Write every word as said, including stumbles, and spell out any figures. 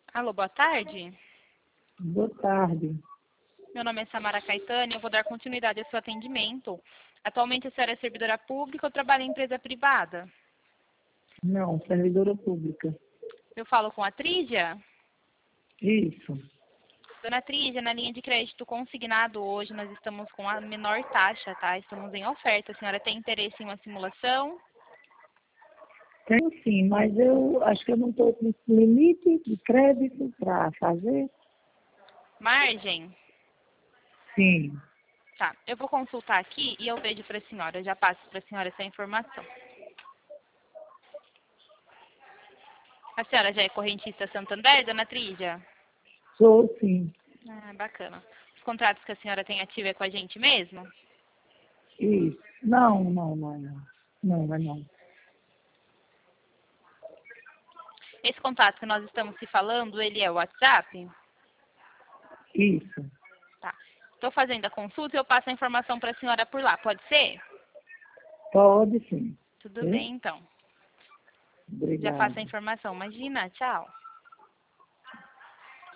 Alô, boa tarde. Boa tarde. Meu nome é Samara Caetano e eu vou dar continuidade ao seu atendimento. Atualmente a senhora é servidora pública ou trabalha em empresa privada? Não, servidora pública. Eu falo com a Trígia? Isso. Dona Trígia, na linha de crédito consignado hoje nós estamos com a menor taxa, tá? Estamos em oferta. A senhora tem interesse em uma simulação? Tenho sim, mas eu acho que eu não estou com limite de crédito para fazer. Margem? Sim. Tá, eu vou consultar aqui e eu vejo para a senhora. Eu já passo para a senhora essa informação. A senhora já é correntista Santander, Dona Trígia? Sou sim. Ah, bacana. Os contratos que a senhora tem ativo é com a gente mesmo? Isso. Não, não, não, não. Não, não, não. Esse contato que nós estamos se falando, ele é o WhatsApp? Isso. Tá. Estou fazendo a consulta e eu passo a informação para a senhora por lá, pode ser? Pode sim. Tudo Sim? bem, então. Já passo a Obrigado. informação. Imagina, tchau.